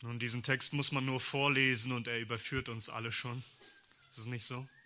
Nun, diesen Text muss man nur vorlesen und er überführt uns alle schon. Ist es nicht so?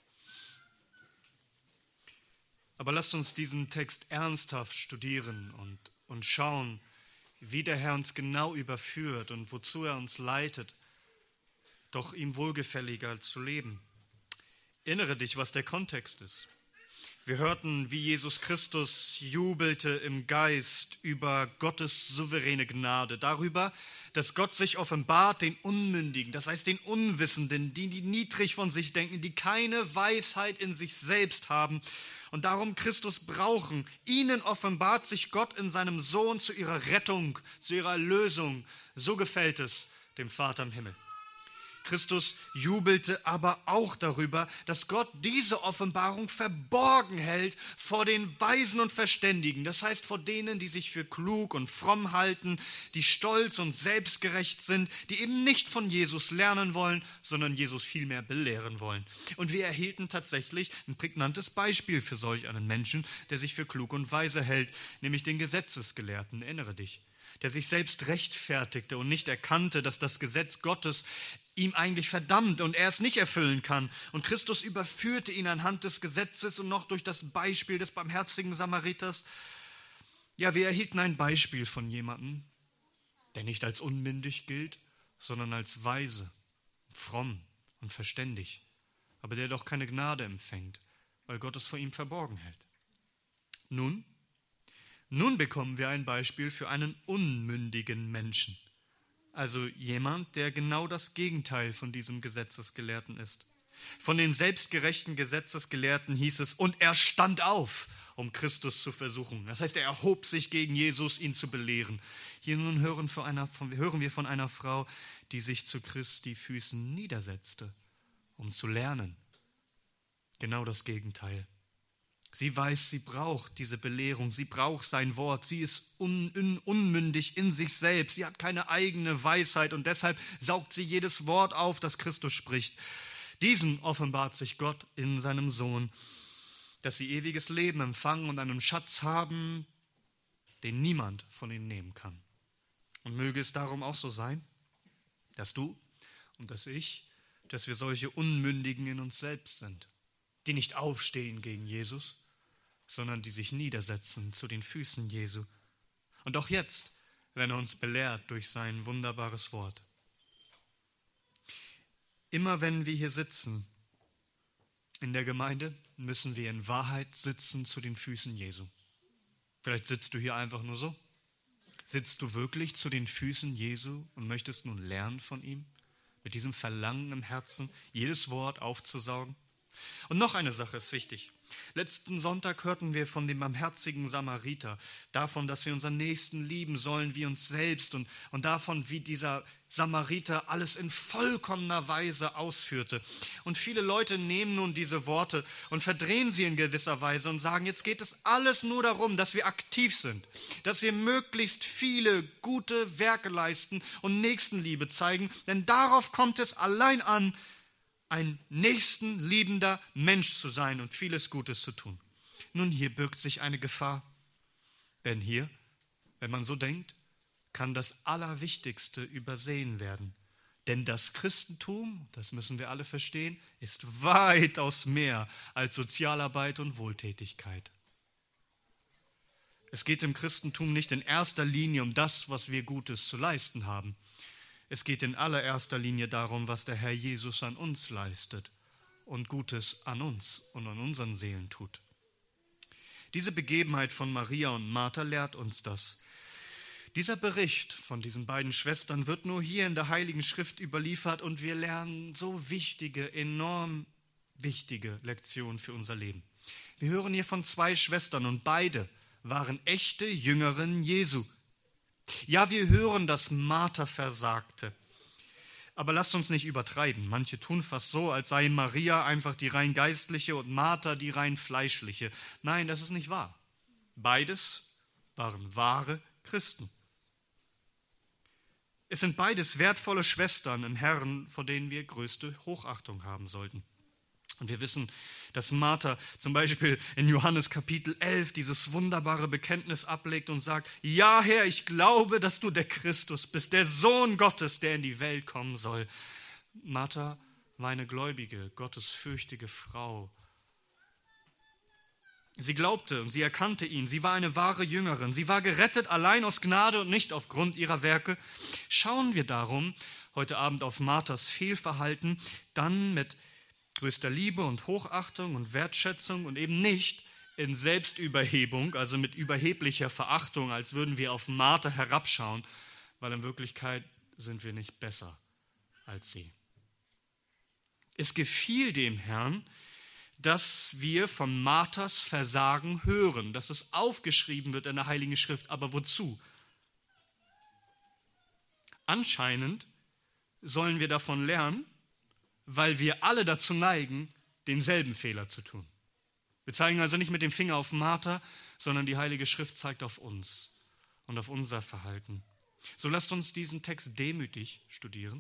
Aber lasst uns diesen Text ernsthaft studieren und schauen, wie der Herr uns genau überführt und wozu er uns leitet, doch ihm wohlgefälliger zu leben. Erinnere dich, was der Kontext ist. Wir hörten, wie Jesus Christus jubelte im Geist über Gottes souveräne Gnade, darüber, dass Gott sich offenbart den Unmündigen, das heißt den Unwissenden, die niedrig von sich denken, die keine Weisheit in sich selbst haben und darum Christus brauchen. Ihnen offenbart sich Gott in seinem Sohn zu ihrer Rettung, zu ihrer Erlösung. So gefällt es dem Vater im Himmel. Christus jubelte aber auch darüber, dass Gott diese Offenbarung verborgen hält vor den Weisen und Verständigen. Das heißt vor denen, die sich für klug und fromm halten, die stolz und selbstgerecht sind, die eben nicht von Jesus lernen wollen, sondern Jesus vielmehr belehren wollen. Und wir erhielten tatsächlich ein prägnantes Beispiel für solch einen Menschen, der sich für klug und weise hält, nämlich den Gesetzesgelehrten, erinnere dich, der sich selbst rechtfertigte und nicht erkannte, dass das Gesetz Gottes ihm eigentlich verdammt und er es nicht erfüllen kann. Und Christus überführte ihn anhand des Gesetzes und noch durch das Beispiel des barmherzigen Samariters. Ja, wir erhielten ein Beispiel von jemandem, der nicht als unmündig gilt, sondern als weise, fromm und verständig, aber der doch keine Gnade empfängt, weil Gott es vor ihm verborgen hält. Nun bekommen wir ein Beispiel für einen unmündigen Menschen. Also jemand, der genau das Gegenteil von diesem Gesetzesgelehrten ist. Von dem selbstgerechten Gesetzesgelehrten hieß es, und er stand auf, um Christus zu versuchen. Das heißt, er erhob sich gegen Jesus, ihn zu belehren. Hier nun hören wir von einer Frau, die sich zu Christi Füßen niedersetzte, um zu lernen. Genau das Gegenteil. Sie weiß, sie braucht diese Belehrung, sie braucht sein Wort, sie ist unmündig in sich selbst, sie hat keine eigene Weisheit und deshalb saugt sie jedes Wort auf, das Christus spricht. Diesen offenbart sich Gott in seinem Sohn, dass sie ewiges Leben empfangen und einen Schatz haben, den niemand von ihnen nehmen kann. Und möge es darum auch so sein, dass du und dass ich, dass wir solche Unmündigen in uns selbst sind, die nicht aufstehen gegen Jesus, sondern die sich niedersetzen zu den Füßen Jesu. Und auch jetzt, wenn er uns belehrt durch sein wunderbares Wort. Immer wenn wir hier sitzen in der Gemeinde, müssen wir in Wahrheit sitzen zu den Füßen Jesu. Vielleicht sitzt du hier einfach nur so. Sitzt du wirklich zu den Füßen Jesu und möchtest nun lernen von ihm? Mit diesem Verlangen im Herzen, jedes Wort aufzusaugen? Und noch eine Sache ist wichtig. Letzten Sonntag hörten wir von dem barmherzigen Samariter, davon, dass wir unseren Nächsten lieben sollen wie uns selbst und davon, wie dieser Samariter alles in vollkommener Weise ausführte. Und viele Leute nehmen nun diese Worte und verdrehen sie in gewisser Weise und sagen, jetzt geht es alles nur darum, dass wir aktiv sind, dass wir möglichst viele gute Werke leisten und Nächstenliebe zeigen, denn darauf kommt es allein an, ein nächstenliebender Mensch zu sein und vieles Gutes zu tun. Nun, hier birgt sich eine Gefahr. Denn hier, wenn man so denkt, kann das Allerwichtigste übersehen werden. Denn das Christentum, das müssen wir alle verstehen, ist weitaus mehr als Sozialarbeit und Wohltätigkeit. Es geht im Christentum nicht in erster Linie um das, was wir Gutes zu leisten haben. Es geht in allererster Linie darum, was der Herr Jesus an uns leistet und Gutes an uns und an unseren Seelen tut. Diese Begebenheit von Maria und Martha lehrt uns das. Dieser Bericht von diesen beiden Schwestern wird nur hier in der Heiligen Schrift überliefert und wir lernen so wichtige, enorm wichtige Lektionen für unser Leben. Wir hören hier von zwei Schwestern und beide waren echte Jüngerinnen Jesu. Ja, wir hören, dass Martha versagte. Aber lasst uns nicht übertreiben. Manche tun fast so, als sei Maria einfach die rein geistliche und Martha die rein fleischliche. Nein, das ist nicht wahr. Beides waren wahre Christen. Es sind beides wertvolle Schwestern im Herrn, vor denen wir größte Hochachtung haben sollten. Und wir wissen, dass Martha zum Beispiel in Johannes Kapitel 11 dieses wunderbare Bekenntnis ablegt und sagt, ja Herr, ich glaube, dass du der Christus bist, der Sohn Gottes, der in die Welt kommen soll. Martha war eine gläubige, gottesfürchtige Frau. Sie glaubte und sie erkannte ihn. Sie war eine wahre Jüngerin. Sie war gerettet allein aus Gnade und nicht aufgrund ihrer Werke. Schauen wir darum heute Abend auf Marthas Fehlverhalten, dann mit größter Liebe und Hochachtung und Wertschätzung und eben nicht in Selbstüberhebung, also mit überheblicher Verachtung, als würden wir auf Martha herabschauen, weil in Wirklichkeit sind wir nicht besser als sie. Es gefiel dem Herrn, dass wir von Marthas Versagen hören, dass es aufgeschrieben wird in der Heiligen Schrift. Aber wozu? Anscheinend sollen wir davon lernen, weil wir alle dazu neigen, denselben Fehler zu tun. Wir zeigen also nicht mit dem Finger auf Martha, sondern die Heilige Schrift zeigt auf uns und auf unser Verhalten. So lasst uns diesen Text demütig studieren.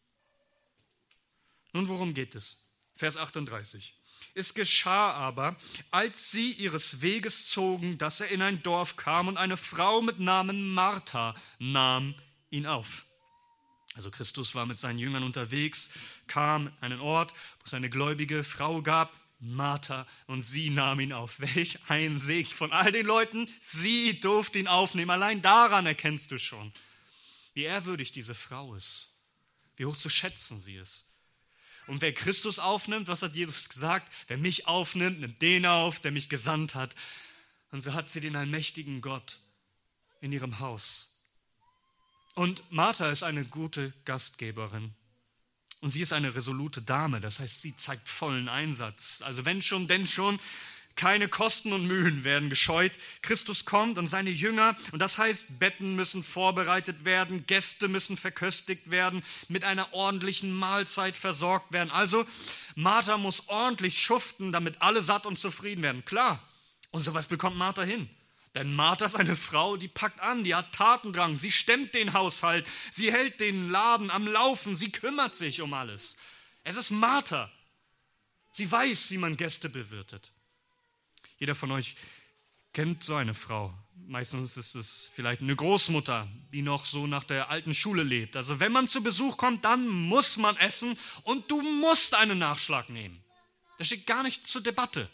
Nun, worum geht es? Vers 38. Es geschah aber, als sie ihres Weges zogen, dass er in ein Dorf kam und eine Frau mit Namen Martha nahm ihn auf. Also Christus war mit seinen Jüngern unterwegs, kam an einen Ort, wo es eine gläubige Frau gab, Martha, und sie nahm ihn auf. Welch ein Segen von all den Leuten, sie durfte ihn aufnehmen. Allein daran erkennst du schon, wie ehrwürdig diese Frau ist, wie hoch zu schätzen sie ist. Und wer Christus aufnimmt, was hat Jesus gesagt? Wer mich aufnimmt, nimmt den auf, der mich gesandt hat. Und so hat sie den allmächtigen Gott in ihrem Haus. Und Martha ist eine gute Gastgeberin. Und sie ist eine resolute Dame, das heißt, sie zeigt vollen Einsatz. Also wenn schon, denn schon, keine Kosten und Mühen werden gescheut. Christus kommt und seine Jünger, und das heißt, Betten müssen vorbereitet werden, Gäste müssen verköstigt werden, mit einer ordentlichen Mahlzeit versorgt werden. Also Martha muss ordentlich schuften, damit alle satt und zufrieden werden. Klar, und sowas bekommt Martha hin. Denn Martha ist eine Frau, die packt an, die hat Tatendrang, sie stemmt den Haushalt, sie hält den Laden am Laufen, sie kümmert sich um alles. Es ist Martha. Sie weiß, wie man Gäste bewirtet. Jeder von euch kennt so eine Frau. Meistens ist es vielleicht eine Großmutter, die noch so nach der alten Schule lebt. Also wenn man zu Besuch kommt, dann muss man essen und du musst einen Nachschlag nehmen. Das steht gar nicht zur Debatte.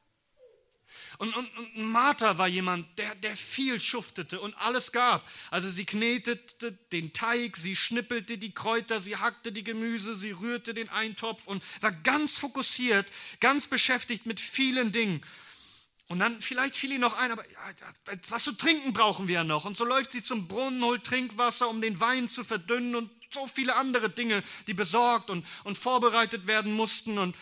Und Martha war jemand, der viel schuftete und alles gab. Also sie knetete den Teig, sie schnippelte die Kräuter, sie hackte die Gemüse, sie rührte den Eintopf und war ganz fokussiert, ganz beschäftigt mit vielen Dingen. Und dann vielleicht fiel ihr noch ein, aber ja, was zu trinken brauchen wir ja noch. Und so läuft sie zum Brunnen, holt Trinkwasser, um den Wein zu verdünnen und so viele andere Dinge, die besorgt und vorbereitet werden mussten. Und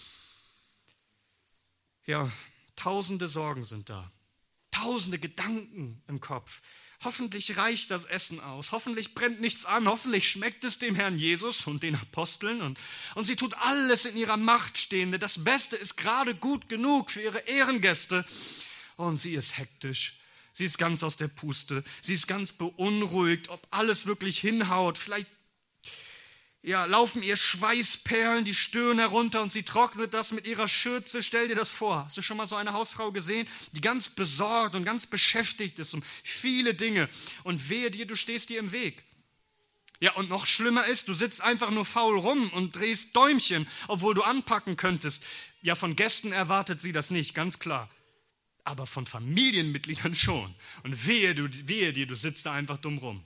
ja, tausende Sorgen sind da, tausende Gedanken im Kopf. Hoffentlich reicht das Essen aus, hoffentlich brennt nichts an, hoffentlich schmeckt es dem Herrn Jesus und den Aposteln. Und sie tut alles in ihrer Macht Stehende. Das Beste ist gerade gut genug für ihre Ehrengäste. Und sie ist hektisch, sie ist ganz aus der Puste, sie ist ganz beunruhigt, ob alles wirklich hinhaut. Vielleicht laufen ihr Schweißperlen die Stirn herunter und sie trocknet das mit ihrer Schürze. Stell dir das vor. Hast du schon mal so eine Hausfrau gesehen, die ganz besorgt und ganz beschäftigt ist um viele Dinge? Und wehe dir, du stehst ihr im Weg. Ja, und noch schlimmer ist, du sitzt einfach nur faul rum und drehst Däumchen, obwohl du anpacken könntest. Ja, von Gästen erwartet sie das nicht, ganz klar. Aber von Familienmitgliedern schon. Und wehe dir, du sitzt da einfach dumm rum.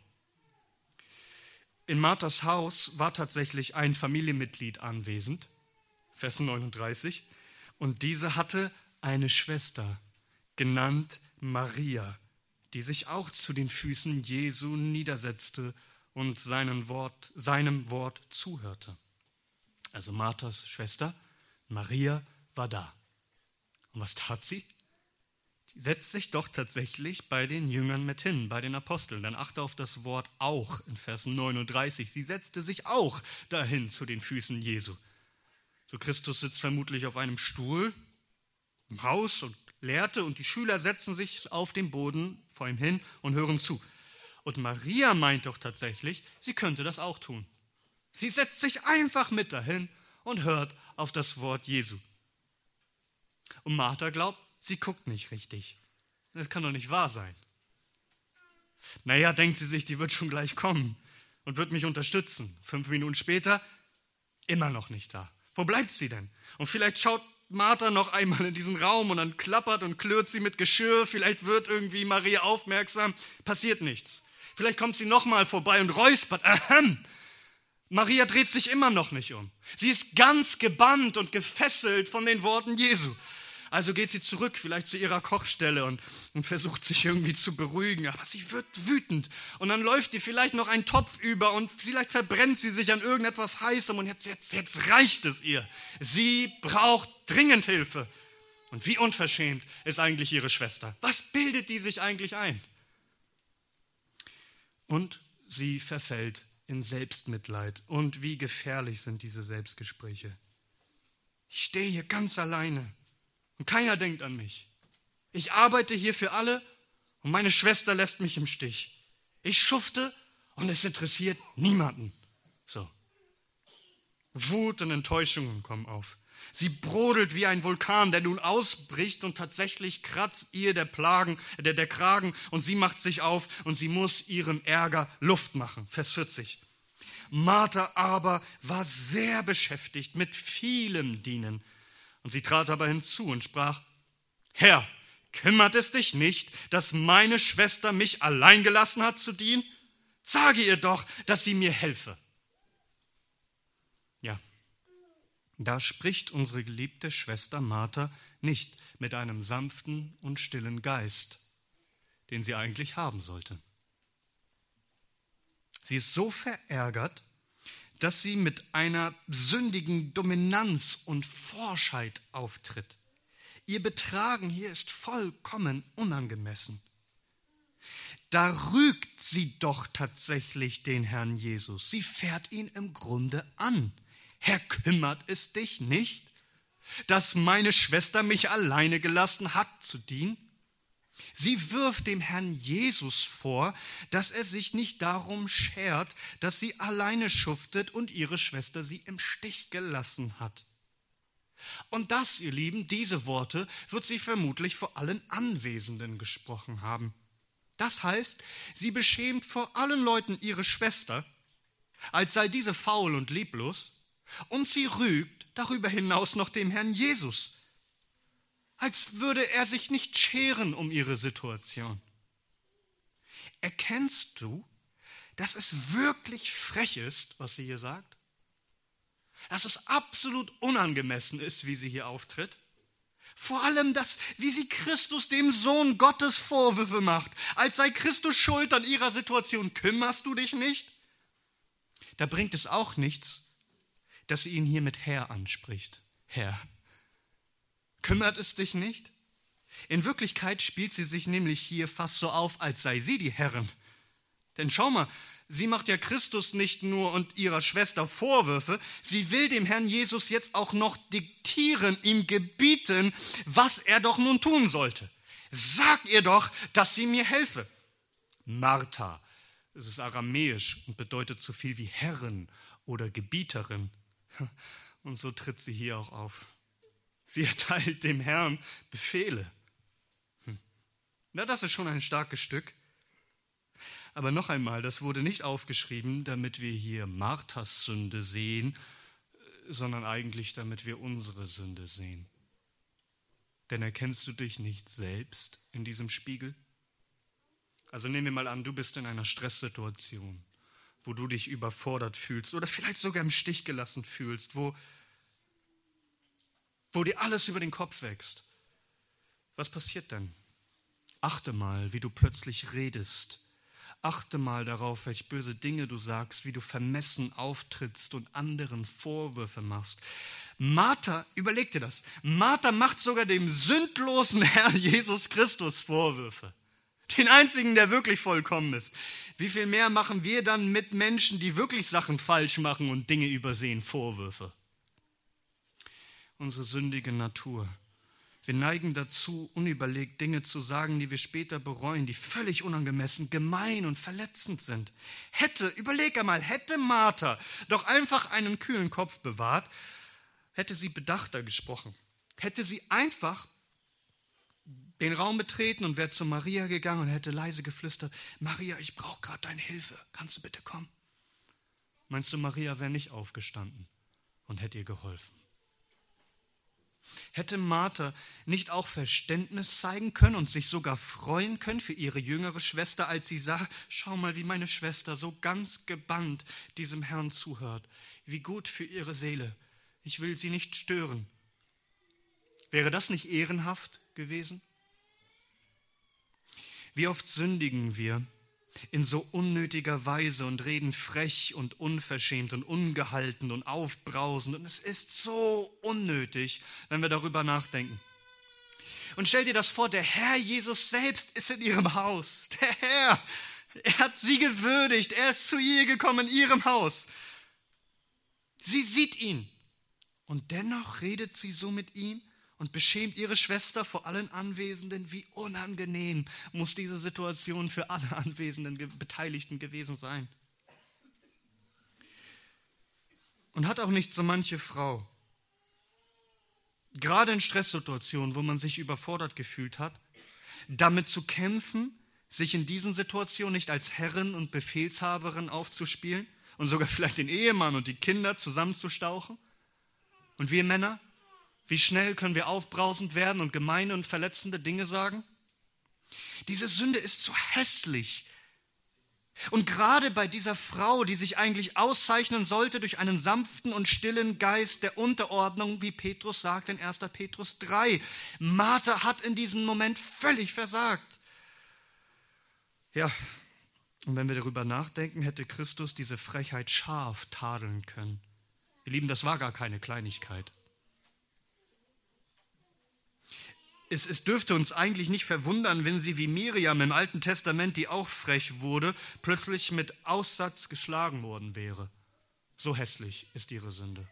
In Marthas Haus war tatsächlich ein Familienmitglied anwesend, Vers 39, und diese hatte eine Schwester, genannt Maria, die sich auch zu den Füßen Jesu niedersetzte und seinem Wort zuhörte. Also Marthas Schwester, Maria, war da. Und was tat sie? Die setzt sich doch tatsächlich bei den Jüngern mit hin, bei den Aposteln. Dann achte auf das Wort auch in Vers 39. Sie setzte sich auch dahin zu den Füßen Jesu. So Christus sitzt vermutlich auf einem Stuhl im Haus und lehrte und die Schüler setzen sich auf den Boden vor ihm hin und hören zu. Und Maria meint doch tatsächlich, sie könnte das auch tun. Sie setzt sich einfach mit dahin und hört auf das Wort Jesu. Und Martha glaubt, sie guckt nicht richtig. Das kann doch nicht wahr sein. Naja, denkt sie sich, die wird schon gleich kommen und wird mich unterstützen. 5 Minuten später, immer noch nicht da. Wo bleibt sie denn? Und vielleicht schaut Martha noch einmal in diesen Raum und dann klappert und klirrt sie mit Geschirr. Vielleicht wird irgendwie Maria aufmerksam. Passiert nichts. Vielleicht kommt sie noch mal vorbei und räuspert. Maria dreht sich immer noch nicht um. Sie ist ganz gebannt und gefesselt von den Worten Jesu. Also geht sie zurück, vielleicht zu ihrer Kochstelle und versucht sich irgendwie zu beruhigen. Aber sie wird wütend. Und dann läuft ihr vielleicht noch ein Topf über und vielleicht verbrennt sie sich an irgendetwas Heißem. Und jetzt reicht es ihr. Sie braucht dringend Hilfe. Und wie unverschämt ist eigentlich ihre Schwester? Was bildet die sich eigentlich ein? Und sie verfällt in Selbstmitleid. Und wie gefährlich sind diese Selbstgespräche. Ich stehe hier ganz alleine. Und keiner denkt an mich. Ich arbeite hier für alle und meine Schwester lässt mich im Stich. Ich schufte und es interessiert niemanden. So. Wut und Enttäuschungen kommen auf. Sie brodelt wie ein Vulkan, der nun ausbricht und tatsächlich kratzt ihr der Kragen und sie macht sich auf und sie muss ihrem Ärger Luft machen. Vers 40. Martha aber war sehr beschäftigt mit vielem Dienen. Und sie trat aber hinzu und sprach, Herr, kümmert es dich nicht, dass meine Schwester mich allein gelassen hat zu dienen? Sage ihr doch, dass sie mir helfe. Ja, da spricht unsere geliebte Schwester Martha nicht mit einem sanften und stillen Geist, den sie eigentlich haben sollte. Sie ist so verärgert, dass sie mit einer sündigen Dominanz und Forschheit auftritt. Ihr Betragen hier ist vollkommen unangemessen. Da rügt sie doch tatsächlich den Herrn Jesus. Sie fährt ihn im Grunde an. Herr, kümmert es dich nicht, dass meine Schwester mich alleine gelassen hat zu dienen? Sie wirft dem Herrn Jesus vor, dass er sich nicht darum schert, dass sie alleine schuftet und ihre Schwester sie im Stich gelassen hat. Und das, ihr Lieben, diese Worte wird sie vermutlich vor allen Anwesenden gesprochen haben. Das heißt, sie beschämt vor allen Leuten ihre Schwester, als sei diese faul und lieblos, und sie rügt darüber hinaus noch dem Herrn Jesus, als würde er sich nicht scheren um ihre Situation. Erkennst du, dass es wirklich frech ist, was sie hier sagt? Dass es absolut unangemessen ist, wie sie hier auftritt? Vor allem, wie sie Christus, dem Sohn Gottes, Vorwürfe macht, als sei Christus schuld an ihrer Situation. Kümmerst du dich nicht? Da bringt es auch nichts, dass sie ihn hier mit Herr anspricht. Herr. Kümmert es dich nicht? In Wirklichkeit spielt sie sich nämlich hier fast so auf, als sei sie die Herrin. Denn schau mal, sie macht ja Christus nicht nur und ihrer Schwester Vorwürfe, sie will dem Herrn Jesus jetzt auch noch diktieren, ihm gebieten, was er doch nun tun sollte. Sag ihr doch, dass sie mir helfe. Martha, es ist aramäisch und bedeutet so viel wie Herrin oder Gebieterin. Und so tritt sie hier auch auf. Sie erteilt dem Herrn Befehle. Na, das ist schon ein starkes Stück. Aber noch einmal, das wurde nicht aufgeschrieben, damit wir hier Marthas Sünde sehen, sondern eigentlich, damit wir unsere Sünde sehen. Denn erkennst du dich nicht selbst in diesem Spiegel? Also nehmen wir mal an, du bist in einer Stresssituation, wo du dich überfordert fühlst oder vielleicht sogar im Stich gelassen fühlst, wo dir alles über den Kopf wächst. Was passiert dann? Achte mal, wie du plötzlich redest. Achte mal darauf, welche böse Dinge du sagst, wie du vermessen auftrittst und anderen Vorwürfe machst. Martha, überleg dir das, Martha macht sogar dem sündlosen Herrn Jesus Christus Vorwürfe. Den einzigen, der wirklich vollkommen ist. Wie viel mehr machen wir dann mit Menschen, die wirklich Sachen falsch machen und Dinge übersehen, Vorwürfe? Unsere sündige Natur. Wir neigen dazu, unüberlegt Dinge zu sagen, die wir später bereuen, die völlig unangemessen, gemein und verletzend sind. Überleg einmal, hätte Martha doch einfach einen kühlen Kopf bewahrt, hätte sie bedachter gesprochen. hätte sie einfach den Raum betreten und wäre zu Maria gegangen und hätte leise geflüstert, Maria, ich brauche gerade deine Hilfe, kannst du bitte kommen? Meinst du, Maria wäre nicht aufgestanden und hätte ihr geholfen? Hätte Martha nicht auch Verständnis zeigen können und sich sogar freuen können für ihre jüngere Schwester, als sie sah, schau mal, wie meine Schwester so ganz gebannt diesem Herrn zuhört. Wie gut für ihre Seele. Ich will sie nicht stören. Wäre das nicht ehrenhaft gewesen? Wie oft sündigen wir in so unnötiger Weise und reden frech und unverschämt und ungehalten und aufbrausend. Und es ist so unnötig, wenn wir darüber nachdenken. Und stell dir das vor, der Herr Jesus selbst ist in ihrem Haus. Der Herr, er hat sie gewürdigt, er ist zu ihr gekommen in ihrem Haus. Sie sieht ihn und dennoch redet sie so mit ihm und beschämt ihre Schwester vor allen Anwesenden. Wie unangenehm muss diese Situation für alle anwesenden Beteiligten gewesen sein. Und hat auch nicht so manche Frau, gerade in Stresssituationen, wo man sich überfordert gefühlt hat, damit zu kämpfen, sich in diesen Situationen nicht als Herrin und Befehlshaberin aufzuspielen und sogar vielleicht den Ehemann und die Kinder zusammenzustauchen? Und wir Männer? Wie schnell können wir aufbrausend werden und gemeine und verletzende Dinge sagen? Diese Sünde ist so hässlich. Und gerade bei dieser Frau, die sich eigentlich auszeichnen sollte durch einen sanften und stillen Geist der Unterordnung, wie Petrus sagt in 1. Petrus 3. Martha hat in diesem Moment völlig versagt. Ja, und wenn wir darüber nachdenken, hätte Christus diese Frechheit scharf tadeln können. Ihr Lieben, das war gar keine Kleinigkeit. Es dürfte uns eigentlich nicht verwundern, wenn sie wie Miriam im Alten Testament, die auch frech wurde, plötzlich mit Aussatz geschlagen worden wäre. So hässlich ist ihre Sünde.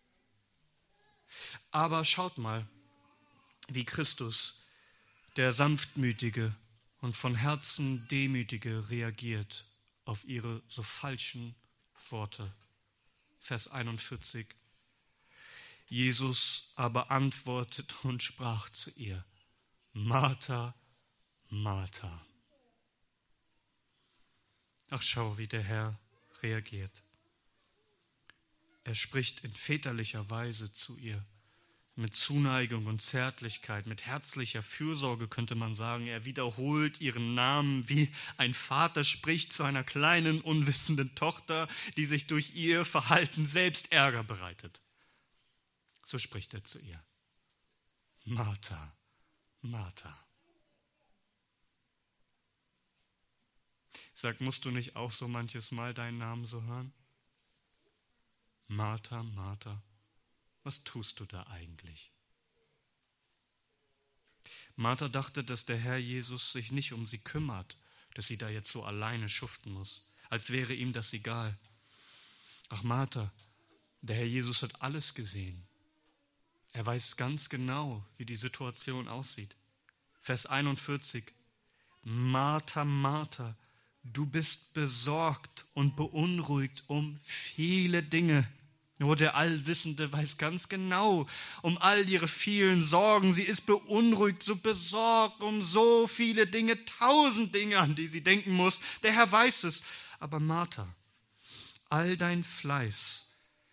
Aber schaut mal, wie Christus, der Sanftmütige und von Herzen Demütige, reagiert auf ihre so falschen Worte. Vers 41. Jesus aber antwortete und sprach zu ihr, Martha, Martha. Ach, schau, wie der Herr reagiert. Er spricht in väterlicher Weise zu ihr, mit Zuneigung und Zärtlichkeit, mit herzlicher Fürsorge könnte man sagen. Er wiederholt ihren Namen, wie ein Vater spricht zu einer kleinen, unwissenden Tochter, die sich durch ihr Verhalten selbst Ärger bereitet. So spricht er zu ihr. Martha, Martha. Sag, musst du nicht auch so manches Mal deinen Namen so hören? Martha, Martha, was tust du da eigentlich? Martha dachte, dass der Herr Jesus sich nicht um sie kümmert, dass sie da jetzt so alleine schuften muss, als wäre ihm das egal. Ach Martha, der Herr Jesus hat alles gesehen. Er weiß ganz genau, wie die Situation aussieht. Vers 41. Martha, Martha, du bist besorgt und beunruhigt um viele Dinge. Nur der Allwissende weiß ganz genau um all ihre vielen Sorgen. Sie ist beunruhigt, so besorgt um so viele Dinge, 1000 Dinge, an die sie denken muss. Der Herr weiß es. Aber Martha, all dein Fleiß,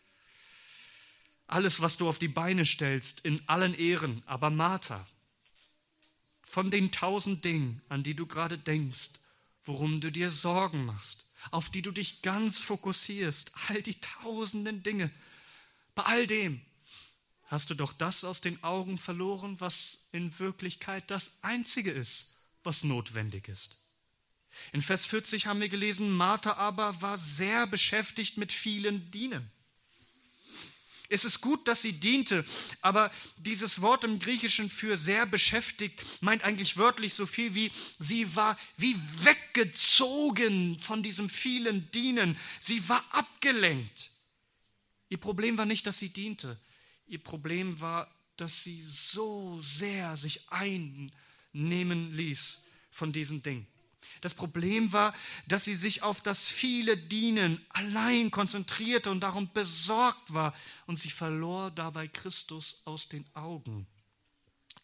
alles, was du auf die Beine stellst, in allen Ehren. Aber Martha, von den 1000 Dingen, an die du gerade denkst, worum du dir Sorgen machst, auf die du dich ganz fokussierst, all die 1000 Dinge, bei all dem hast du doch das aus den Augen verloren, was in Wirklichkeit das Einzige ist, was notwendig ist. In Vers 40 haben wir gelesen, Martha aber war sehr beschäftigt mit vielen Dienen. Es ist gut, dass sie diente, aber dieses Wort im Griechischen für sehr beschäftigt meint eigentlich wörtlich so viel wie, sie war wie weggezogen von diesem vielen Dienen. Sie war abgelenkt. Ihr Problem war nicht, dass sie diente. Ihr Problem war, dass sie so sehr sich einnehmen ließ von diesen Dingen. Das Problem war, dass sie sich auf das viele Dienen allein konzentrierte und darum besorgt war und sie verlor dabei Christus aus den Augen.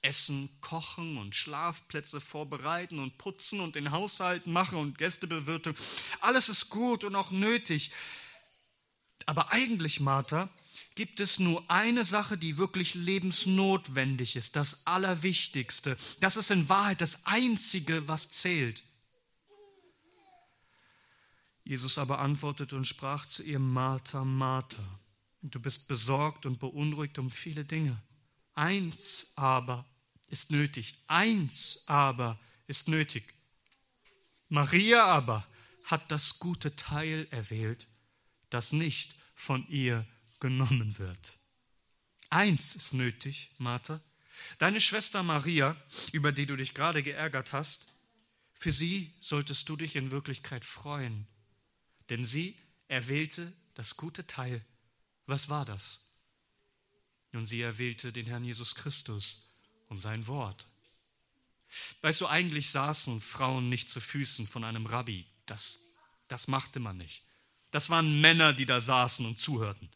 Essen kochen und Schlafplätze vorbereiten und putzen und den Haushalt machen und Gästebewirtung. Alles ist gut und auch nötig. Aber eigentlich, Martha, gibt es nur eine Sache, die wirklich lebensnotwendig ist, das Allerwichtigste. Das ist in Wahrheit das Einzige, was zählt. Jesus aber antwortete und sprach zu ihr: Martha, Martha, du bist besorgt und beunruhigt um viele Dinge. Eins aber ist nötig. Eins aber ist nötig. Maria aber hat das gute Teil erwählt, das nicht von ihr genommen wird. Eins ist nötig, Martha. Deine Schwester Maria, über die du dich gerade geärgert hast, für sie solltest du dich in Wirklichkeit freuen. Denn sie erwählte das gute Teil. Was war das? Und sie erwählte den Herrn Jesus Christus und sein Wort. Weißt du, eigentlich saßen Frauen nicht zu Füßen von einem Rabbi. Das machte man nicht. Das waren Männer, die da saßen und zuhörten.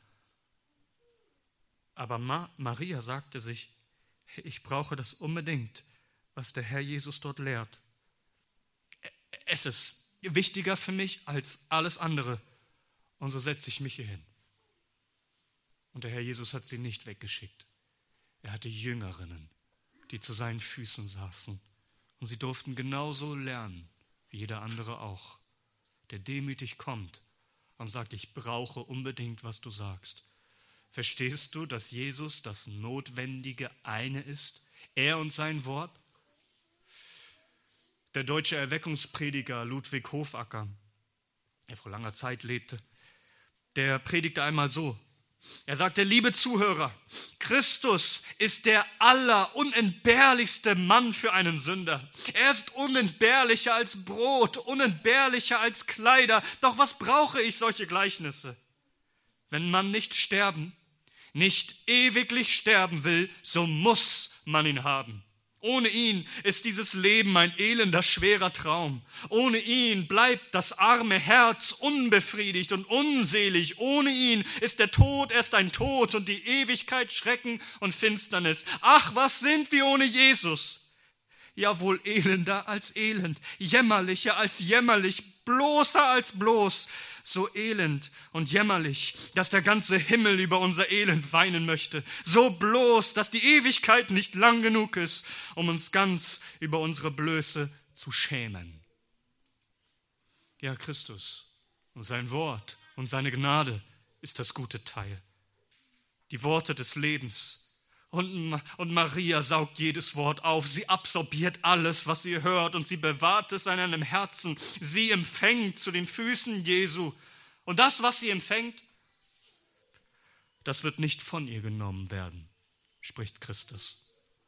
Aber Maria sagte sich: Ich brauche das unbedingt, was der Herr Jesus dort lehrt. Es ist wichtiger für mich als alles andere. Und so setze ich mich hier hin. Und der Herr Jesus hat sie nicht weggeschickt. Er hatte Jüngerinnen, die zu seinen Füßen saßen. Und sie durften genauso lernen, wie jeder andere auch, der demütig kommt und sagt: Ich brauche unbedingt, was du sagst. Verstehst du, dass Jesus das notwendige eine ist? Er und sein Wort? Der deutsche Erweckungsprediger Ludwig Hofacker, der vor langer Zeit lebte, der predigte einmal so. Er sagte: Liebe Zuhörer, Christus ist der allerunentbehrlichste Mann für einen Sünder. Er ist unentbehrlicher als Brot, unentbehrlicher als Kleider. Doch was brauche ich solche Gleichnisse? Wenn man nicht sterben, nicht ewiglich sterben will, so muss man ihn haben. Ohne ihn ist dieses Leben ein elender, schwerer Traum. Ohne ihn bleibt das arme Herz unbefriedigt und unselig. Ohne ihn ist der Tod erst ein Tod und die Ewigkeit Schrecken und Finsternis. Ach, was sind wir ohne Jesus? Ja, wohl elender als elend, jämmerlicher als jämmerlich, bloßer als bloß. So elend und jämmerlich, dass der ganze Himmel über unser Elend weinen möchte. So bloß, dass die Ewigkeit nicht lang genug ist, um uns ganz über unsere Blöße zu schämen. Ja, Christus und sein Wort und seine Gnade ist das gute Teil. Die Worte des Lebens. Und Maria saugt jedes Wort auf. Sie absorbiert alles, was sie hört, und sie bewahrt es in einem Herzen. Sie empfängt zu den Füßen Jesu. Und das, was sie empfängt, das wird nicht von ihr genommen werden, spricht Christus.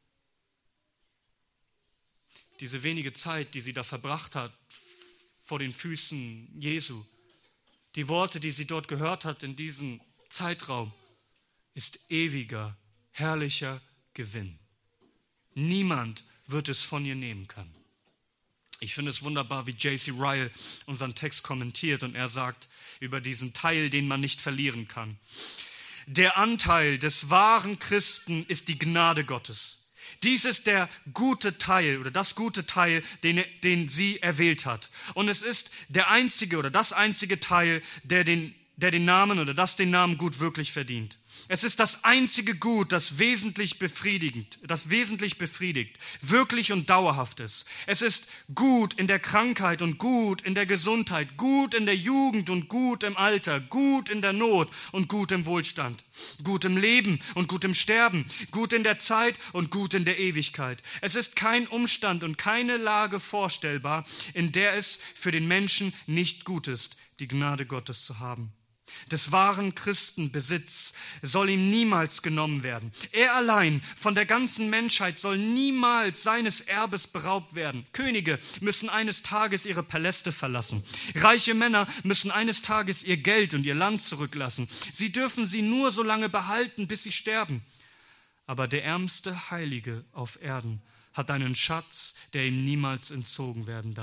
Diese wenige Zeit, die sie da verbracht hat vor den Füßen Jesu, die Worte, die sie dort gehört hat in diesem Zeitraum, ist ewiger, herrlicher Gewinn. Niemand wird es von ihr nehmen können. Ich finde es wunderbar, wie J.C. Ryle unseren Text kommentiert, und er sagt über diesen Teil, den man nicht verlieren kann: Der Anteil des wahren Christen ist die Gnade Gottes. Dies ist der gute Teil oder das gute Teil, den sie erwählt hat. Und es ist der einzige oder das einzige Teil, der den Namen oder das den Namen Gut wirklich verdient. Es ist das einzige Gut, das wesentlich befriedigt, wirklich und dauerhaft ist. Es ist gut in der Krankheit und gut in der Gesundheit, gut in der Jugend und gut im Alter, gut in der Not und gut im Wohlstand, gut im Leben und gut im Sterben, gut in der Zeit und gut in der Ewigkeit. Es ist kein Umstand und keine Lage vorstellbar, in der es für den Menschen nicht gut ist, die Gnade Gottes zu haben. Des wahren Christen Besitz soll ihm niemals genommen werden. Er allein von der ganzen Menschheit soll niemals seines Erbes beraubt werden. Könige müssen eines Tages ihre Paläste verlassen. Reiche Männer müssen eines Tages ihr Geld und ihr Land zurücklassen. Sie dürfen sie nur so lange behalten, bis sie sterben. Aber der ärmste Heilige auf Erden hat einen Schatz, der ihm niemals entzogen werden darf.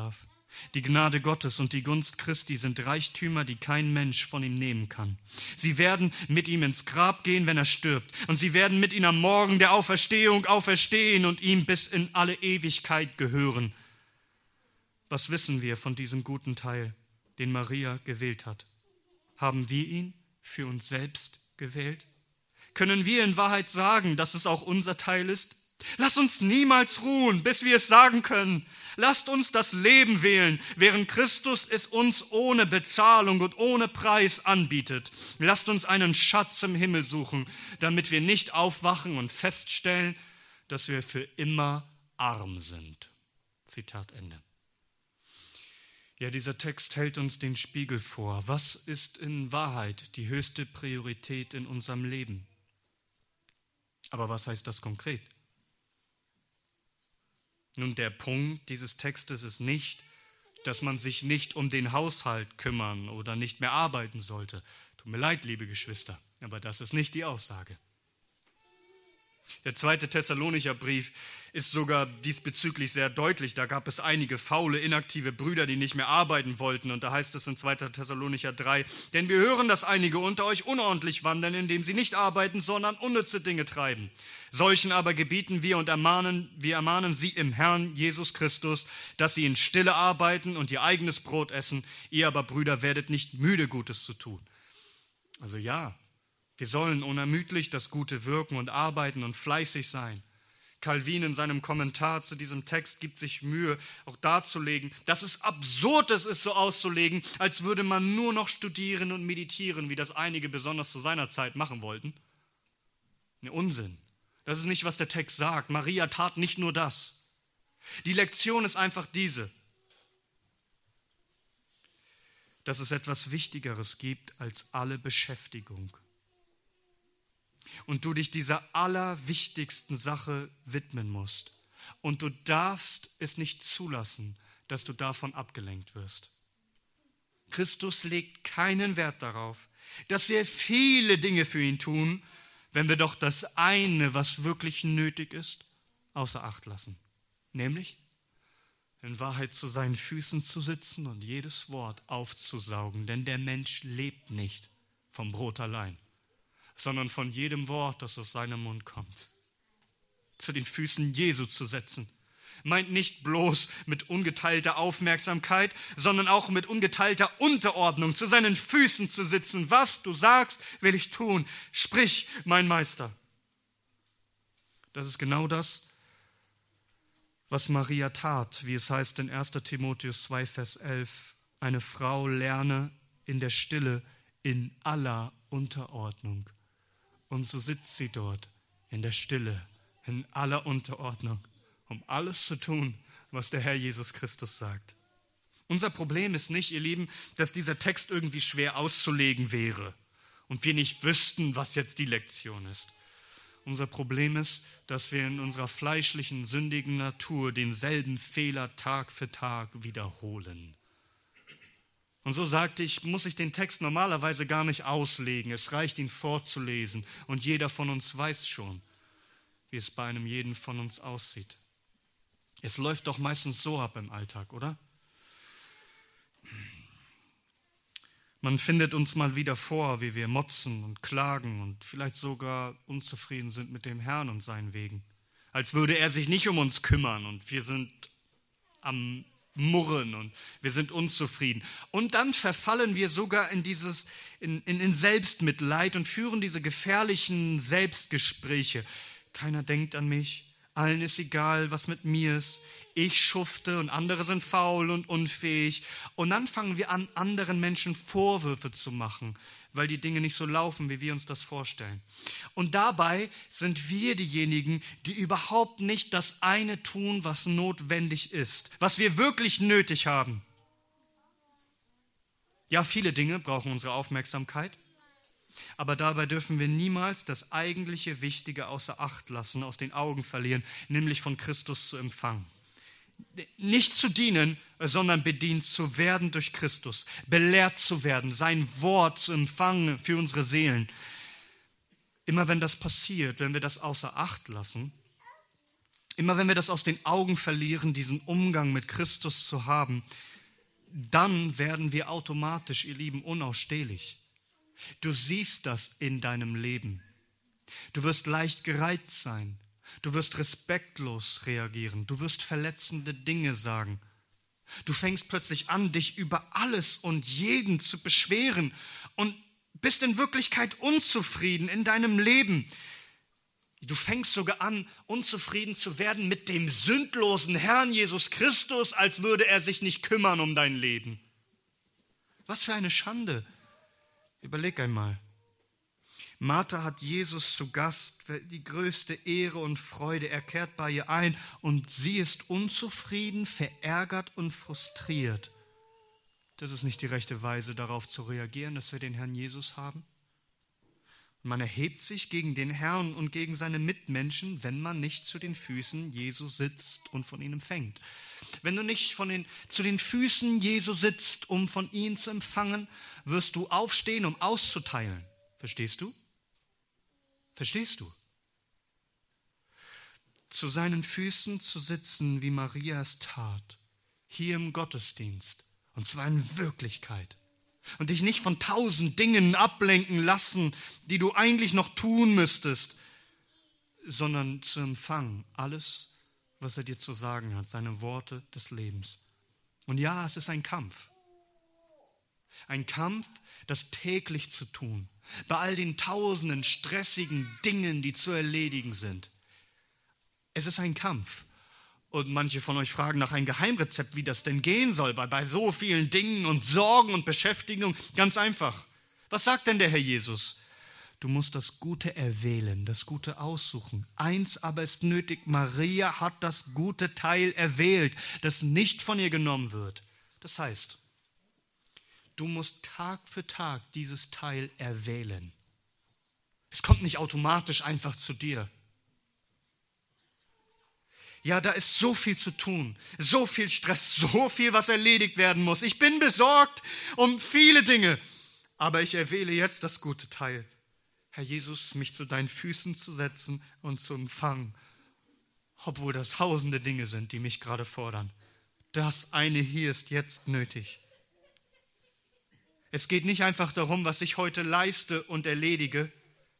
Die Gnade Gottes und die Gunst Christi sind Reichtümer, die kein Mensch von ihm nehmen kann. Sie werden mit ihm ins Grab gehen, wenn er stirbt. Und sie werden mit ihm am Morgen der Auferstehung auferstehen und ihm bis in alle Ewigkeit gehören. Was wissen wir von diesem guten Teil, den Maria gewählt hat? Haben wir ihn für uns selbst gewählt? Können wir in Wahrheit sagen, dass es auch unser Teil ist? Lass uns niemals ruhen, bis wir es sagen können. Lasst uns das Leben wählen, während Christus es uns ohne Bezahlung und ohne Preis anbietet. Lasst uns einen Schatz im Himmel suchen, damit wir nicht aufwachen und feststellen, dass wir für immer arm sind. Zitat Ende. Ja, dieser Text hält uns den Spiegel vor. Was ist in Wahrheit die höchste Priorität in unserem Leben? Aber was heißt das konkret? Nun, der Punkt dieses Textes ist nicht, dass man sich nicht um den Haushalt kümmern oder nicht mehr arbeiten sollte. Tut mir leid, liebe Geschwister, aber das ist nicht die Aussage. Der 2. Thessalonicher Brief ist sogar diesbezüglich sehr deutlich. Da gab es einige faule, inaktive Brüder, die nicht mehr arbeiten wollten. Und da heißt es in 2. Thessalonicher 3, denn wir hören, dass einige unter euch unordentlich wandern, indem sie nicht arbeiten, sondern unnütze Dinge treiben. Solchen aber gebieten wir und ermahnen sie im Herrn Jesus Christus, dass sie in Stille arbeiten und ihr eigenes Brot essen. Ihr aber, Brüder, werdet nicht müde, Gutes zu tun. Also ja, wir sollen unermüdlich das Gute wirken und arbeiten und fleißig sein. Calvin in seinem Kommentar zu diesem Text gibt sich Mühe, auch darzulegen, dass es absurd ist, es so auszulegen, als würde man nur noch studieren und meditieren, wie das einige besonders zu seiner Zeit machen wollten. Unsinn. Das ist nicht, was der Text sagt. Maria tat nicht nur das. Die Lektion ist einfach diese: dass es etwas Wichtigeres gibt als alle Beschäftigung. Und du dich dieser allerwichtigsten Sache widmen musst. Und du darfst es nicht zulassen, dass du davon abgelenkt wirst. Christus legt keinen Wert darauf, dass wir viele Dinge für ihn tun, wenn wir doch das eine, was wirklich nötig ist, außer Acht lassen. Nämlich in Wahrheit zu seinen Füßen zu sitzen und jedes Wort aufzusaugen. Denn der Mensch lebt nicht vom Brot allein, sondern von jedem Wort, das aus seinem Mund kommt. Zu den Füßen Jesu zu setzen, meint nicht bloß mit ungeteilter Aufmerksamkeit, sondern auch mit ungeteilter Unterordnung, zu seinen Füßen zu sitzen. Was du sagst, will ich tun. Sprich, mein Meister. Das ist genau das, was Maria tat, wie es heißt in 1. Timotheus 2, Vers 11. Eine Frau lerne in der Stille in aller Unterordnung. Und so sitzt sie dort in der Stille, in aller Unterordnung, um alles zu tun, was der Herr Jesus Christus sagt. Unser Problem ist nicht, ihr Lieben, dass dieser Text irgendwie schwer auszulegen wäre und wir nicht wüssten, was jetzt die Lektion ist. Unser Problem ist, dass wir in unserer fleischlichen, sündigen Natur denselben Fehler Tag für Tag wiederholen. Und so sagte ich, muss ich den Text normalerweise gar nicht auslegen. Es reicht, ihn vorzulesen. Und jeder von uns weiß schon, wie es bei einem jeden von uns aussieht. Es läuft doch meistens so ab im Alltag, oder? Man findet uns mal wieder vor, wie wir motzen und klagen und vielleicht sogar unzufrieden sind mit dem Herrn und seinen Wegen. Als würde er sich nicht um uns kümmern und wir sind am Murren und wir sind unzufrieden. Und dann verfallen wir sogar in Selbstmitleid und führen diese gefährlichen Selbstgespräche. Keiner denkt an mich, allen ist egal, was mit mir ist. Ich schufte und andere sind faul und unfähig. Und dann fangen wir an, anderen Menschen Vorwürfe zu machen, weil die Dinge nicht so laufen, wie wir uns das vorstellen. Und dabei sind wir diejenigen, die überhaupt nicht das eine tun, was notwendig ist, was wir wirklich nötig haben. Ja, viele Dinge brauchen unsere Aufmerksamkeit, aber dabei dürfen wir niemals das eigentliche Wichtige außer Acht lassen, aus den Augen verlieren, nämlich von Christus zu empfangen. Nicht zu dienen, sondern bedient zu werden durch Christus, belehrt zu werden, sein Wort zu empfangen für unsere Seelen. Immer wenn das passiert, wenn wir das außer Acht lassen, immer wenn wir das aus den Augen verlieren, diesen Umgang mit Christus zu haben, dann werden wir automatisch, ihr Lieben, unausstehlich. Du siehst das in deinem Leben. Du wirst leicht gereizt sein. Du wirst respektlos reagieren. Du wirst verletzende Dinge sagen. Du fängst plötzlich an, dich über alles und jeden zu beschweren und bist in Wirklichkeit unzufrieden in deinem Leben. Du fängst sogar an, unzufrieden zu werden mit dem sündlosen Herrn Jesus Christus, als würde er sich nicht kümmern um dein Leben. Was für eine Schande. Überleg einmal. Martha hat Jesus zu Gast, die größte Ehre und Freude. Er kehrt bei ihr ein und sie ist unzufrieden, verärgert und frustriert. Das ist nicht die rechte Weise, darauf zu reagieren, dass wir den Herrn Jesus haben. Man erhebt sich gegen den Herrn und gegen seine Mitmenschen, wenn man nicht zu den Füßen Jesu sitzt und von ihm empfängt. Wenn du nicht zu den Füßen Jesu sitzt, um von ihm zu empfangen, wirst du aufstehen, um auszuteilen. Verstehst du? Verstehst du? Zu seinen Füßen zu sitzen, wie Maria es tat, hier im Gottesdienst, und zwar in Wirklichkeit. Und dich nicht von 1000 Dingen ablenken lassen, die du eigentlich noch tun müsstest, sondern zu empfangen alles, was er dir zu sagen hat, seine Worte des Lebens. Und ja, es ist ein Kampf. Ein Kampf, das täglich zu tun, bei all den tausenden stressigen Dingen, die zu erledigen sind. Es ist ein Kampf. Und manche von euch fragen nach einem Geheimrezept, wie das denn gehen soll, bei so vielen Dingen und Sorgen und Beschäftigung. Ganz einfach. Was sagt denn der Herr Jesus? Du musst das Gute erwählen, das Gute aussuchen. Eins aber ist nötig, Maria hat das gute Teil erwählt, das nicht von ihr genommen wird. Das heißt, du musst Tag für Tag dieses Teil erwählen. Es kommt nicht automatisch einfach zu dir. Ja, da ist so viel zu tun, so viel Stress, so viel, was erledigt werden muss. Ich bin besorgt um viele Dinge, aber ich erwähle jetzt das gute Teil. Herr Jesus, mich zu deinen Füßen zu setzen und zu empfangen, obwohl das tausende Dinge sind, die mich gerade fordern. Das eine hier ist jetzt nötig. Es geht nicht einfach darum, was ich heute leiste und erledige.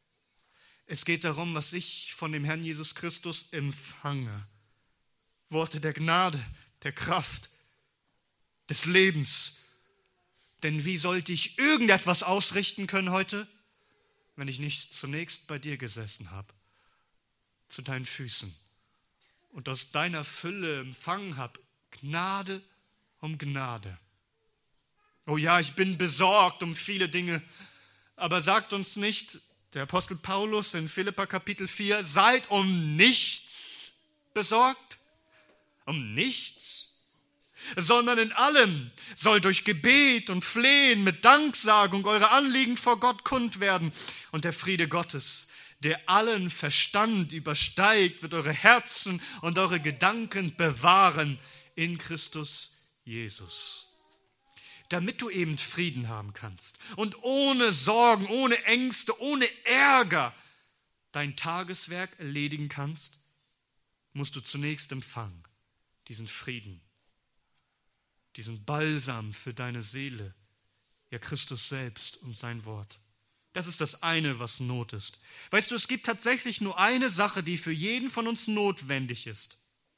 Es geht darum, was ich von dem Herrn Jesus Christus empfange. Worte der Gnade, der Kraft, des Lebens. Denn wie sollte ich irgendetwas ausrichten können heute, wenn ich nicht zunächst bei dir gesessen habe, zu deinen Füßen und aus deiner Fülle empfangen habe, Gnade um Gnade. Oh ja, ich bin besorgt um viele Dinge, aber sagt uns nicht der Apostel Paulus in Philipper Kapitel 4, seid um nichts besorgt? Um nichts, sondern in allem soll durch Gebet und Flehen mit Danksagung eure Anliegen vor Gott kund werden. Und der Friede Gottes, der allen Verstand übersteigt, wird eure Herzen und eure Gedanken bewahren in Christus Jesus. Damit du eben Frieden haben kannst und ohne Sorgen, ohne Ängste, ohne Ärger dein Tageswerk erledigen kannst, musst du zunächst empfangen. Diesen Frieden, diesen Balsam für deine Seele, ja Christus selbst und sein Wort. Das ist das eine, was Not ist. Weißt du, es gibt tatsächlich nur eine Sache, die für jeden von uns notwendig ist.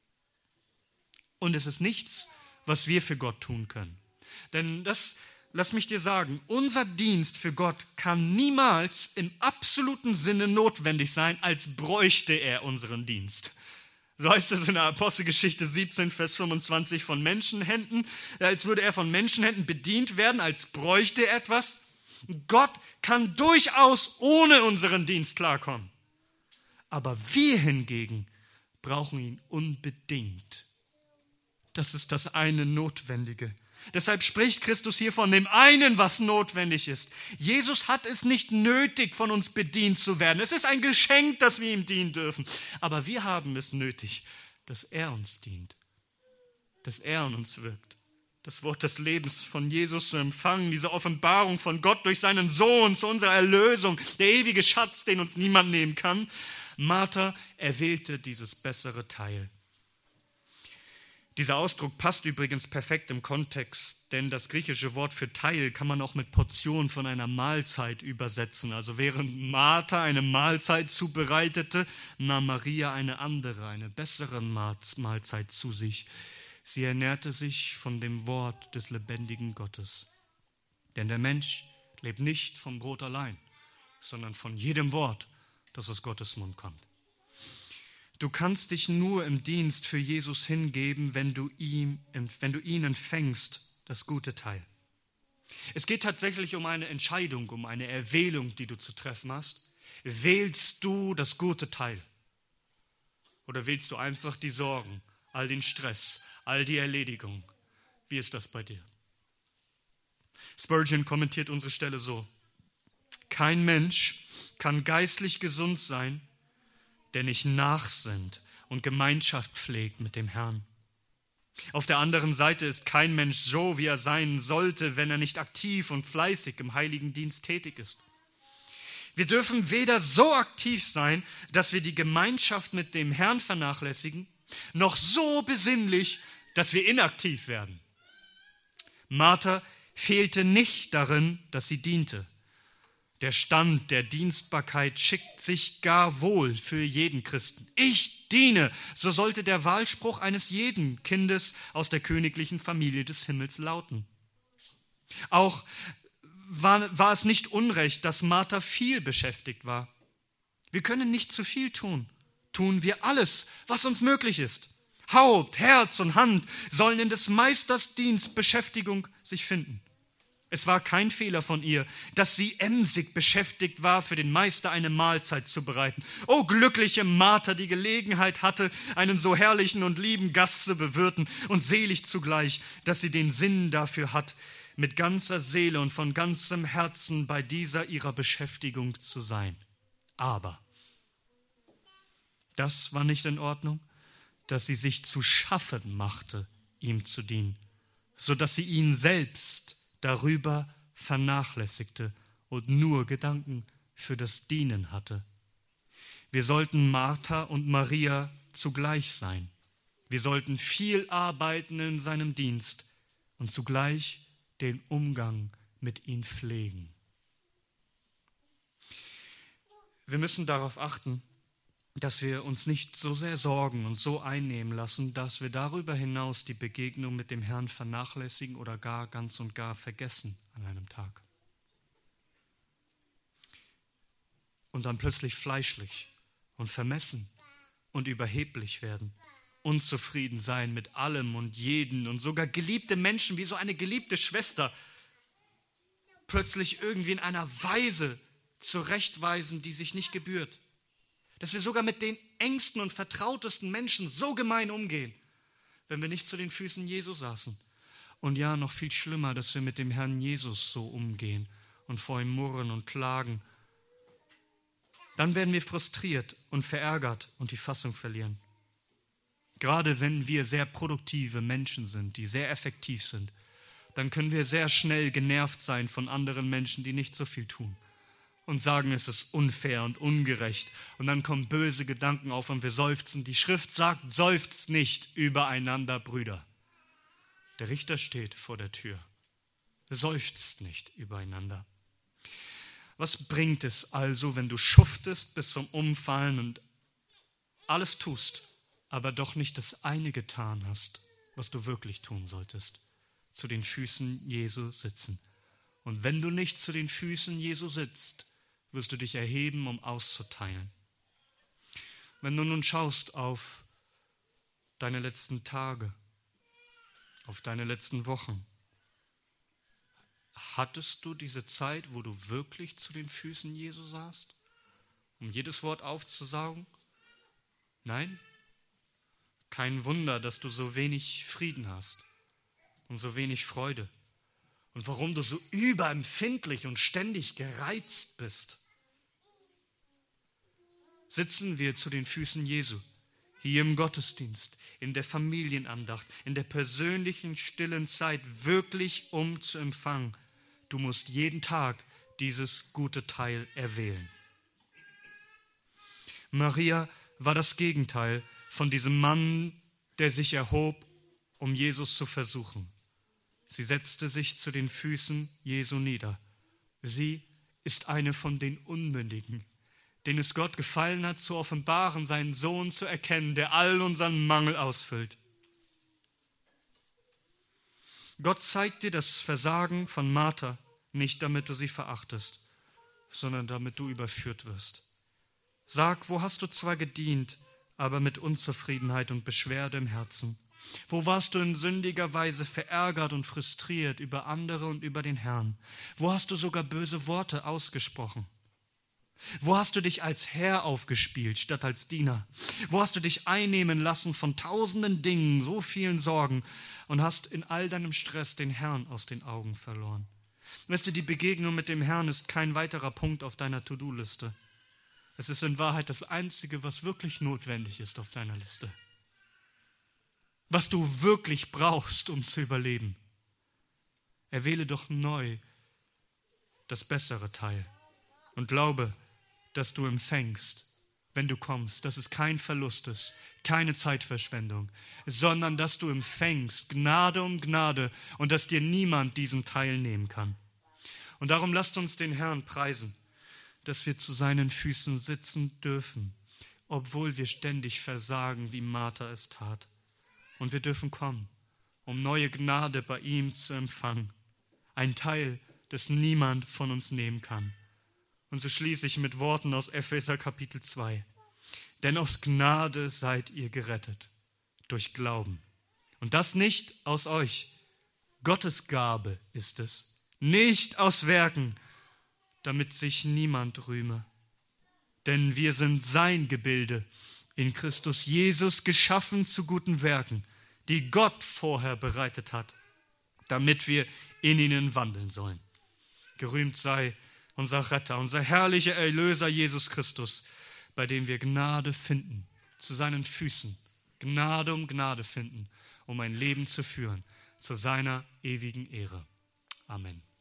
Und es ist nichts, was wir für Gott tun können. Denn lass mich dir sagen, unser Dienst für Gott kann niemals im absoluten Sinne notwendig sein, als bräuchte er unseren Dienst. So heißt es in der Apostelgeschichte 17, Vers 25 von Menschenhänden, als würde er von Menschenhänden bedient werden, als bräuchte er etwas. Gott kann durchaus ohne unseren Dienst klarkommen. Aber wir hingegen brauchen ihn unbedingt. Das ist das eine Notwendige. Deshalb spricht Christus hier von dem einen, was notwendig ist. Jesus hat es nicht nötig, von uns bedient zu werden. Es ist ein Geschenk, dass wir ihm dienen dürfen. Aber wir haben es nötig, dass er uns dient, dass er an uns wirkt. Das Wort des Lebens von Jesus zu empfangen, diese Offenbarung von Gott durch seinen Sohn zu unserer Erlösung, der ewige Schatz, den uns niemand nehmen kann. Martha erwählte dieses bessere Teil. Dieser Ausdruck passt übrigens perfekt im Kontext, denn das griechische Wort für Teil kann man auch mit Portion von einer Mahlzeit übersetzen. Also während Martha eine Mahlzeit zubereitete, nahm Maria eine andere, eine bessere Mahlzeit zu sich. Sie ernährte sich von dem Wort des lebendigen Gottes. Denn der Mensch lebt nicht vom Brot allein, sondern von jedem Wort, das aus Gottes Mund kommt. Du kannst dich nur im Dienst für Jesus hingeben, wenn du ihn empfängst, das gute Teil. Es geht tatsächlich um eine Entscheidung, um eine Erwählung, die du zu treffen hast. Wählst du das gute Teil? Oder wählst du einfach die Sorgen, all den Stress, all die Erledigung? Wie ist das bei dir? Spurgeon kommentiert unsere Stelle so: Kein Mensch kann geistlich gesund sein, der nicht nachsinnt und Gemeinschaft pflegt mit dem Herrn. Auf der anderen Seite ist kein Mensch so, wie er sein sollte, wenn er nicht aktiv und fleißig im heiligen Dienst tätig ist. Wir dürfen weder so aktiv sein, dass wir die Gemeinschaft mit dem Herrn vernachlässigen, noch so besinnlich, dass wir inaktiv werden. Martha fehlte nicht darin, dass sie diente. Der Stand der Dienstbarkeit schickt sich gar wohl für jeden Christen. Ich diene, so sollte der Wahlspruch eines jeden Kindes aus der königlichen Familie des Himmels lauten. Auch war es nicht unrecht, dass Martha viel beschäftigt war. Wir können nicht zu viel tun. Tun wir alles, was uns möglich ist. Haupt, Herz und Hand sollen in des Meisters Dienst Beschäftigung sich finden. Es war kein Fehler von ihr, dass sie emsig beschäftigt war, für den Meister eine Mahlzeit zu bereiten. O glückliche Martha, die Gelegenheit hatte, einen so herrlichen und lieben Gast zu bewirten, und selig zugleich, dass sie den Sinn dafür hat, mit ganzer Seele und von ganzem Herzen bei dieser ihrer Beschäftigung zu sein. Aber das war nicht in Ordnung, dass sie sich zu schaffen machte, ihm zu dienen, sodass sie ihn selbst darüber vernachlässigte und nur Gedanken für das Dienen hatte. Wir sollten Martha und Maria zugleich sein. Wir sollten viel arbeiten in seinem Dienst und zugleich den Umgang mit ihm pflegen. Wir müssen darauf achten, dass wir uns nicht so sehr sorgen und so einnehmen lassen, dass wir darüber hinaus die Begegnung mit dem Herrn vernachlässigen oder gar ganz und gar vergessen an einem Tag. Und dann plötzlich fleischlich und vermessen und überheblich werden, unzufrieden sein mit allem und jeden und sogar geliebte Menschen wie so eine geliebte Schwester plötzlich irgendwie in einer Weise zurechtweisen, die sich nicht gebührt. Dass wir sogar mit den engsten und vertrautesten Menschen so gemein umgehen, wenn wir nicht zu den Füßen Jesu saßen. Und ja, noch viel schlimmer, dass wir mit dem Herrn Jesus so umgehen und vor ihm murren und klagen. Dann werden wir frustriert und verärgert und die Fassung verlieren. Gerade wenn wir sehr produktive Menschen sind, die sehr effektiv sind, dann können wir sehr schnell genervt sein von anderen Menschen, die nicht so viel tun. Und sagen, es ist unfair und ungerecht. Und dann kommen böse Gedanken auf und wir seufzen. Die Schrift sagt, seufzt nicht übereinander, Brüder. Der Richter steht vor der Tür. Seufzt nicht übereinander. Was bringt es also, wenn du schuftest bis zum Umfallen und alles tust, aber doch nicht das eine getan hast, was du wirklich tun solltest? Zu den Füßen Jesu sitzen. Und wenn du nicht zu den Füßen Jesu sitzt, wirst du dich erheben, um auszuteilen. Wenn du nun schaust auf deine letzten Tage, auf deine letzten Wochen, hattest du diese Zeit, wo du wirklich zu den Füßen Jesu saßt, um jedes Wort aufzusaugen? Nein? Kein Wunder, dass du so wenig Frieden hast und so wenig Freude. Und warum du so überempfindlich und ständig gereizt bist. Sitzen wir zu den Füßen Jesu, hier im Gottesdienst, in der Familienandacht, in der persönlichen stillen Zeit, wirklich um zu empfangen. Du musst jeden Tag dieses gute Teil erwählen. Maria war das Gegenteil von diesem Mann, der sich erhob um Jesus zu versuchen. Sie setzte sich zu den Füßen Jesu nieder. Sie ist eine von den Unmündigen, denen es Gott gefallen hat, zu offenbaren, seinen Sohn zu erkennen, der all unseren Mangel ausfüllt. Gott zeigt dir das Versagen von Martha nicht, damit du sie verachtest, sondern damit du überführt wirst. Sag, wo hast du zwar gedient, aber mit Unzufriedenheit und Beschwerde im Herzen? Wo warst du in sündiger Weise verärgert und frustriert über andere und über den Herrn? Wo hast du sogar böse Worte ausgesprochen? Wo hast du dich als Herr aufgespielt, statt als Diener? Wo hast du dich einnehmen lassen von tausenden Dingen, so vielen Sorgen und hast in all deinem Stress den Herrn aus den Augen verloren? Weißt du, die Begegnung mit dem Herrn ist kein weiterer Punkt auf deiner To-Do-Liste. Es ist in Wahrheit das Einzige, was wirklich notwendig ist auf deiner Liste. Was du wirklich brauchst, um zu überleben. Erwähle doch neu das bessere Teil und glaube, dass du empfängst, wenn du kommst, dass es kein Verlust ist, keine Zeitverschwendung, sondern dass du empfängst, Gnade um Gnade und dass dir niemand diesen Teil nehmen kann. Und darum lasst uns den Herrn preisen, dass wir zu seinen Füßen sitzen dürfen, obwohl wir ständig versagen, wie Martha es tat. Und wir dürfen kommen, um neue Gnade bei ihm zu empfangen. Ein Teil, das niemand von uns nehmen kann. Und so schließe ich mit Worten aus Epheser Kapitel 2. Denn aus Gnade seid ihr gerettet, durch Glauben. Und das nicht aus euch. Gottes Gabe ist es, nicht aus Werken, damit sich niemand rühme. Denn wir sind sein Gebilde, in Christus Jesus geschaffen zu guten Werken, die Gott vorher bereitet hat, damit wir in ihnen wandeln sollen. Gerühmt sei unser Retter, unser herrlicher Erlöser Jesus Christus, bei dem wir Gnade finden, zu seinen Füßen, Gnade um Gnade finden, um ein Leben zu führen, zu seiner ewigen Ehre. Amen.